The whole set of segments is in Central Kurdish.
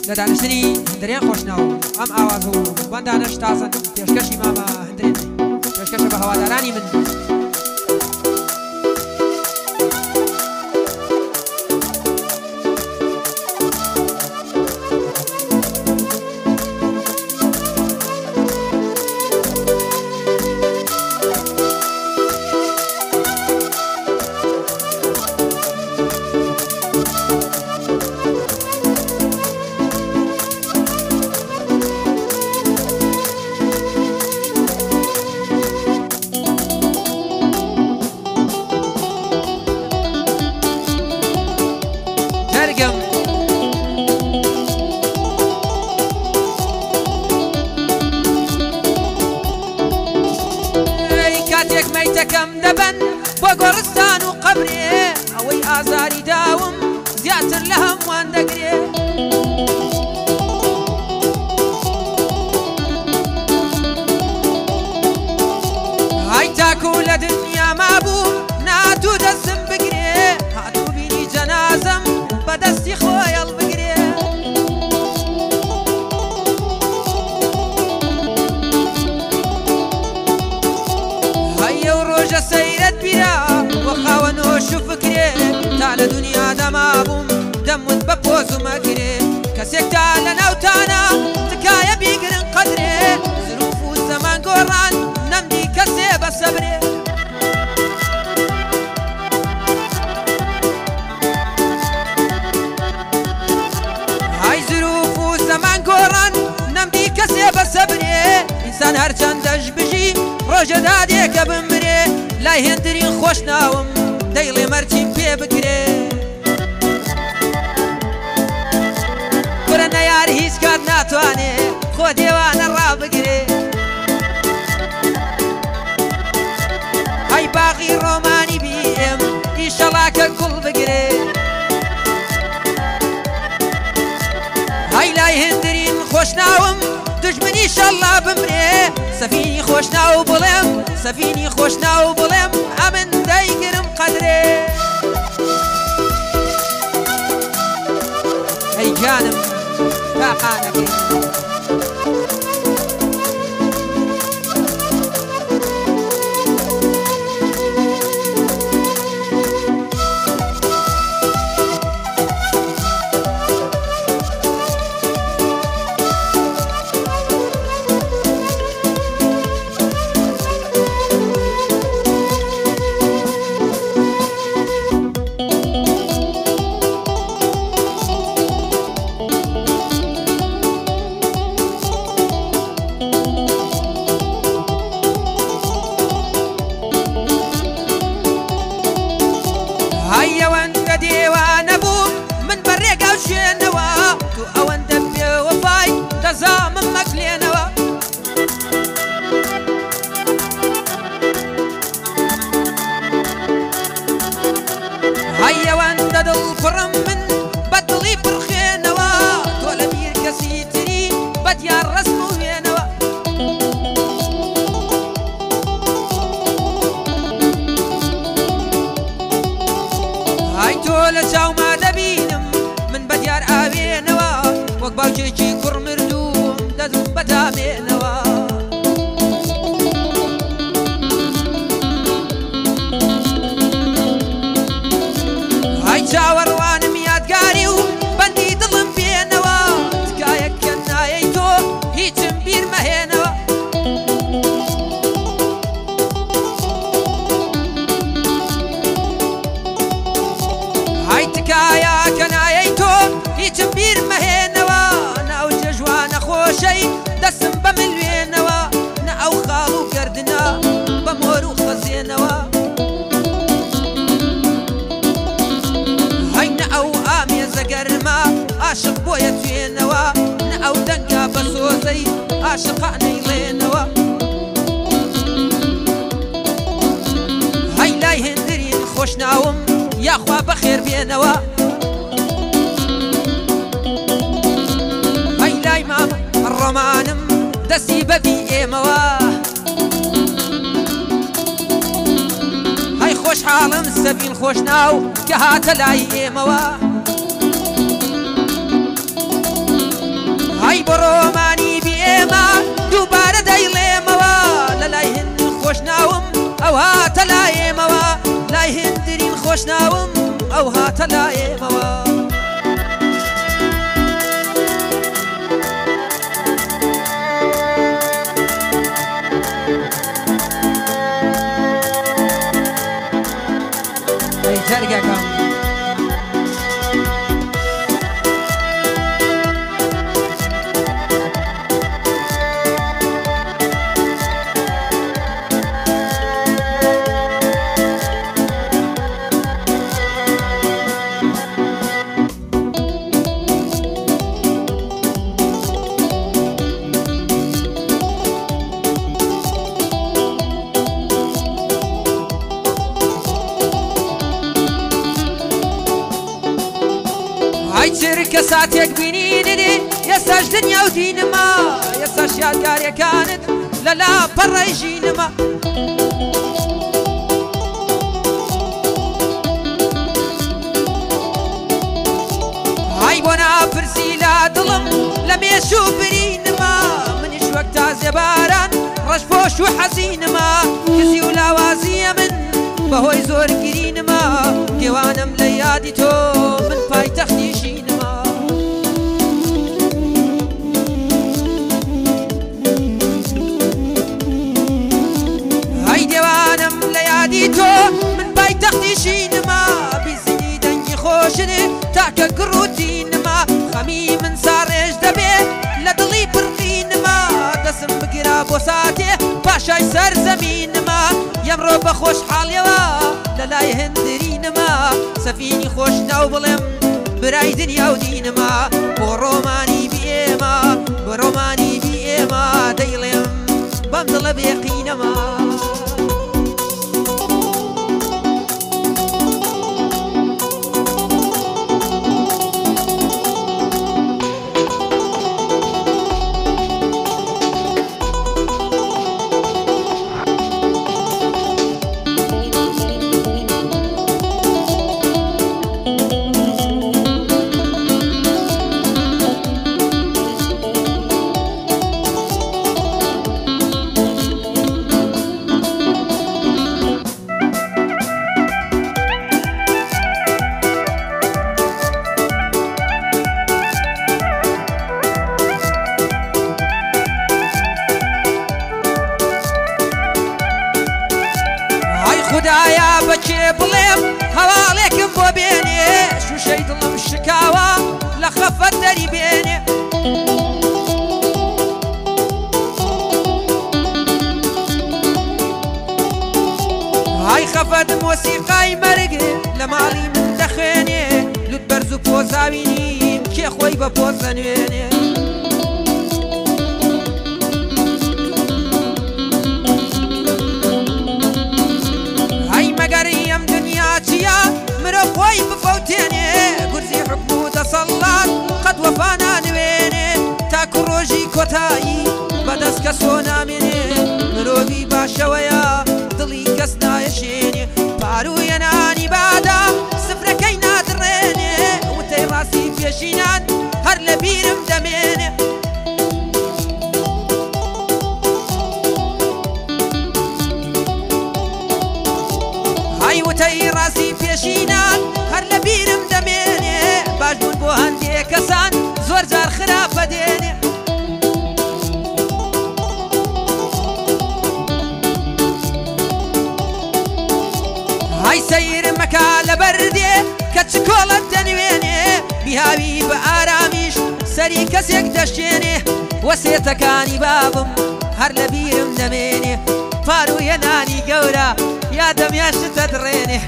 لدانشتنی درێن خۆشنەوە ئەم ئاواز و بەندانەش تازن پێشکەشی مامە هەندرێن پێشکەشە بە هەوادارانی من ميتكم دبن بقرستان وقبري اوي ازاري داوم زياتر لهم وان دقري هاي تاكو لدنيا مابو ناتو دسم بقري هاتو بيني جنازم بدستي خويا البقري روجة سيرت بيا وخاونو شو فكري تعال دنيا دمابوم دمون ببوز ومكري كسيك تعال نوتانا تكايا بيقرن قدري ظروف والزمان قران نمدي كسي بصبري هاي ظروف والزمان قران نمدي كسي بصبري انسان هرچند دج بجي روجة داديك بمري لاي هندرين خوش ناوم ديلي مرچين بي بكري برنا ياري هيس كاد ناتواني خو ديوان الراب بكري هاي باقي روماني بيم إن شاء الله كالكل بكري هاي لاي هندرين خوش ناوم دجمني إن شاء الله بمري سفيني خوشنا وبلم سفيني خوشنا وبلم أمن دايقرم قدري هاي جانم فاقانك هيا وانت دل فرم من بطلي برخينوا تولا بير كسيتري بديا الرسم وينوا هاي تولا شاو ما دبينم من بديار آبينوا وقباو جيجي كر مردوم دزم بدامينوا شاور وانم يادقاري وبندي ظلم بينوا تكايك كنايتو هيتم بير مهينوا هاي تكايا كنايتو هيتم بير مهينوا ناو ججوانا خوشي دسم بملوينوا ناو خالو قردنا بمورو خزينوا عاشق بويا توينوا نعو دنقا بسوزي عاشقاني لينوا هاي لاي هندرين خوش ناوم يا خوا بخير بينوا هاي لاي ماما الرومانم دسي ببي ايموا هاي خوش حالم السبين خوش ناو كهات لاي ايموا هاي بروماني بيما دوباره دايليموا للاي هند خوشناوم او هات لايموا لاي هندرين خوشناوم او هات لايموا ترجع كم هاي ترك ساعتك بينيني يساش دنيا ودين ما يساش يادقاري كانت لا برا يجين ما هاي وانا فرسي لا ظلم لم يشوف برين ما منش وقت زباران رشفوش وحزين ما كزي ولا وازي من بهوي زور قرين ما ديوانم ليادي تو من باي تختيشين ما هاي ديوانم ليادي تو من باي تختيشين ما بيزني دنجي خوشني تاكا قروتين ما خمي من سارج دبي لدلي برقين ما دسم بقرا بوساتي باشاي سر زمين ما يمرو بخوش حال يوا للاي هندرين ما سفيني خوش نوبلم براي دنيا ودين ما بروماني بيما بروماني بيما ديلم بمضل بيقين ما خدايا بچه بلم حواليكم بو بيني شو شي ظلم الشكاوى لخفت دري بيني هاي خفت موسيقاي مرقي لمالي من دخيني لود برزو بوزاويني كي خوي ببوزنويني قريم دنيا تيا مرفوي بفوتيني قرزي حكمو تصلات قد وفانا نويني تاكو روجي كوتاي بدس كسونا مني مروبي باشويا ضلي كسنا يشيني بارو يناني بادا سفرة كينا دريني وتي راسي بيشينان هر لبيرم دميني هاي وتي راسي بيشينان هر لبيرم دميني باجبون بو هندي كسان زور زار خرافة ديني هاي سير مكالة بردي كتشكولة تنويني بهاوي بآراميش سري كسيك دشيني وسيتكاني بابم هر لبيرم دميني فارو يناني قورا يا دم يا شتدريني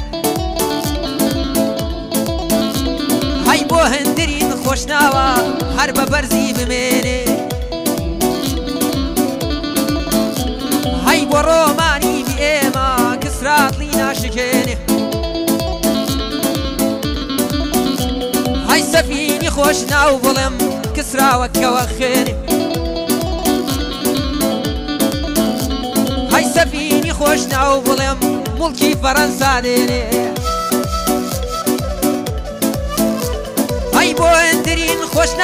هاي بو هندرين خوشناوا هرب برزي بميني هاي بو روماني بإيما كسرات لينا شكيني هاي سفيني خوشنا وظلم كسرا وكوخيني هاي سفيني خوشنا وظلم ملكي فرنسا ديني هاي بو هندرين خوش